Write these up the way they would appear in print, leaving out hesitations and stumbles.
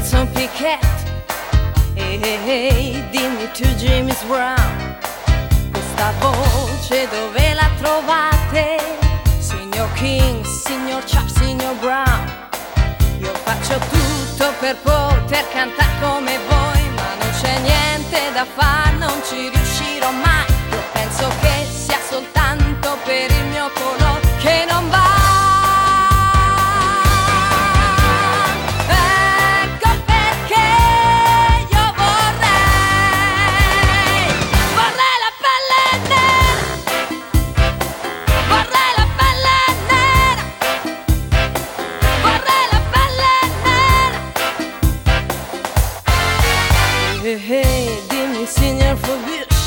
Wilson Pickett. Ehi, dimmi tu James Brown, questa voce dove la trovate? Signor King, signor Chuck, signor Brown. Io faccio tutto per poter cantare come voi, ma non c'è niente da fare, non ci riuscirò mai. Io penso che sia soltanto per il mio colore che non va. Ecco perché io vorrei la pelle nera, vorrei la pelle nera, vorrei la pelle nera. Hey, dimmi signor Fabius,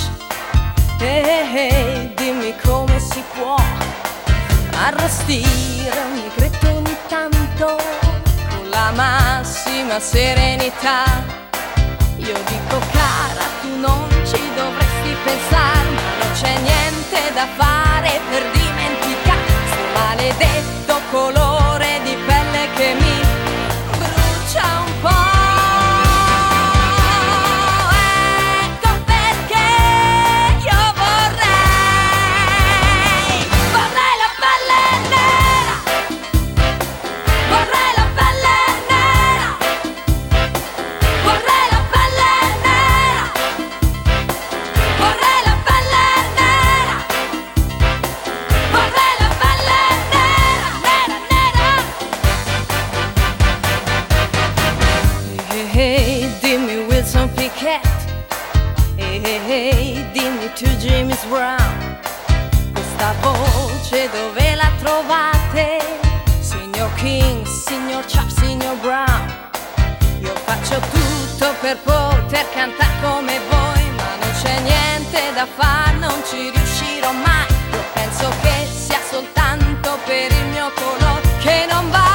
hey, dimmi come si può arrostire un negretto ogni tanto con la massima serenità. Io dico cara, tu non ci dovresti pensare, ma non c'è niente da fare per dimenticare questo maledetto colore di pelle che mi brucia un po'. Ecco perché io vorrei la pelle nera, vorrei la pelle nera, vorrei la pelle nera, vorrei la pelle nera, vorrei la pelle nera, nera, nera. Hey, dimmi Wilson Pickett. Hey, dimmi tu James Brown, questa voce dove la trovate? Signor King, signor Chuck, signor Brown. Io faccio tutto per poter cantare come voi, ma non c'è niente da fare, non ci riuscirò mai. Io penso che sia soltanto per il mio colore che non va.